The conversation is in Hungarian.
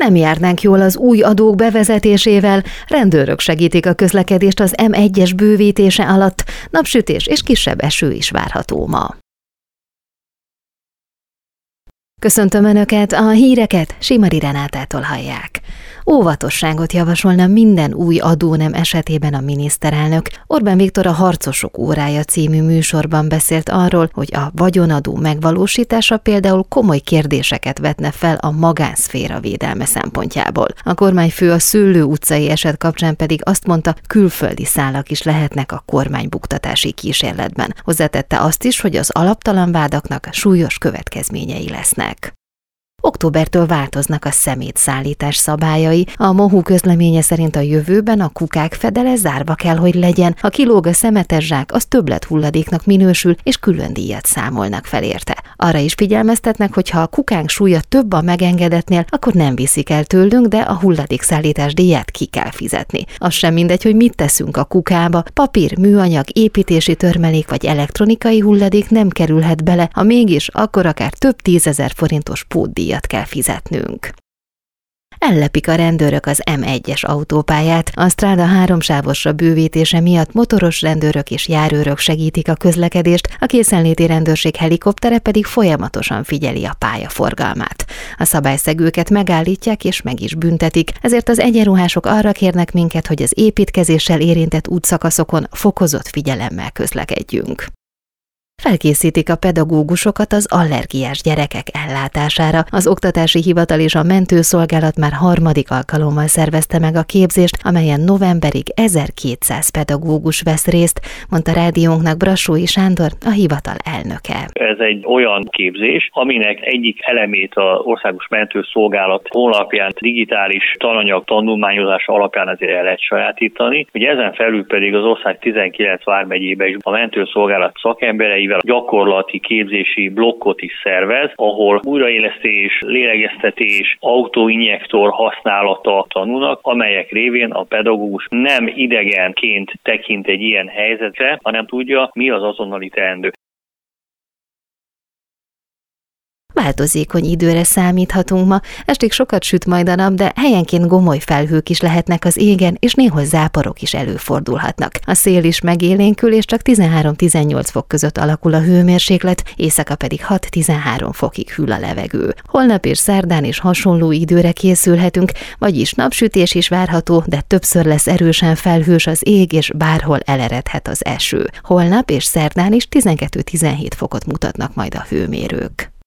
Nem járnánk jól az új adók bevezetésével, rendőrök segítik a közlekedést az M1-es bővítése alatt, napsütés és kisebb eső is várható ma. Köszöntöm Önöket, a híreket Simari Renátától hallják. Óvatosságot javasolna minden új adónem esetében a miniszterelnök. Orbán Viktor a Harcosok órája című műsorban beszélt arról, hogy a vagyonadó megvalósítása például komoly kérdéseket vetne fel a magánszféra védelme szempontjából. A kormányfő a Szőlő utcai eset kapcsán pedig azt mondta, külföldi szálak is lehetnek a kormánybuktatási kísérletben. Hozzátette azt is, hogy az alaptalan vádaknak súlyos következményei lesznek. Októbertől változnak a szemétszállítás szabályai. A MOHU közleménye szerint a jövőben a kukák fedele zárva kell, hogy legyen. Ha kilóg a szemetes zsák, az többlet-hulladéknak minősül, és külön díjat számolnak fel érte. Arra is figyelmeztetnek, hogy ha a kukánk súlya több a megengedetnél, akkor nem viszik el tőlünk, de a hulladékszállítás díját ki kell fizetni. Az sem mindegy, hogy mit teszünk a kukába. Papír, műanyag, építési törmelék vagy elektronikai hulladék nem kerülhet bele, ha mégis, akkor akár több 10 000 forintos pótdíjat kell fizetnünk. Ellepik a rendőrök az M1-es autópályát. A Stráda 3-sávosra bővítése miatt motoros rendőrök és járőrök segítik a közlekedést, a készenléti rendőrség helikoptere pedig folyamatosan figyeli a pályaforgalmát. A szabályszegőket megállítják és meg is büntetik, ezért az egyenruhások arra kérnek minket, hogy az építkezéssel érintett útszakaszokon fokozott figyelemmel közlekedjünk. Felkészítik a pedagógusokat az allergiás gyerekek ellátására. Az Oktatási Hivatal és a Mentőszolgálat már 3. alkalommal szervezte meg a képzést, amelyen novemberig 1200 pedagógus vesz részt, mondta rádiónknak Brassói Sándor, a hivatal elnöke. Ez egy olyan képzés, aminek egyik elemét az Országos Mentőszolgálat honlapján digitális tananyag tanulmányozása alapján azért el lehet sajátítani, hogy ezen felül pedig az ország 19 vármegyében is a mentőszolgálat szakembereivel gyakorlati képzési blokkot is szervez, ahol újraélesztés, lélegeztetés, autóinjektor használata tanulnak, amelyek révén a pedagógus nem idegenként tekint egy ilyen helyzetre, hanem tudja, mi az azonnali teendő. Változékony időre számíthatunk ma, estig sokat süt majd a nap, de helyenként gomoly felhők is lehetnek az égen, és néhol záporok is előfordulhatnak. A szél is megélénkül, és csak 13-18 fok között alakul a hőmérséklet, éjszaka pedig 6-13 fokig hűl a levegő. Holnap és szerdán is hasonló időre készülhetünk, vagyis napsütés is várható, de többször lesz erősen felhős az ég, és bárhol eleredhet az eső. Holnap és szerdán is 12-17 fokot mutatnak majd a hőmérők.